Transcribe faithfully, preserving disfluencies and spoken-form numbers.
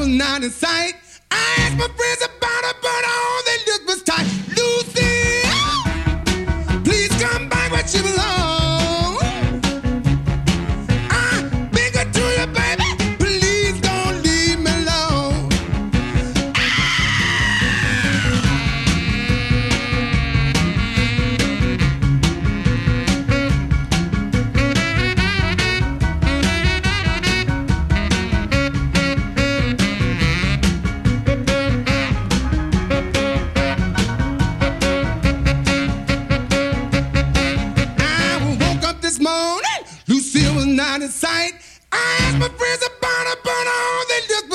was not in sight. I asked my friends about her, but all they looked was tight. Lucy, please come back where she belongs. I beg her to you, baby, please don't leave me alone. This morning, Lucille was not in sight. I asked my friends about her, but all they looked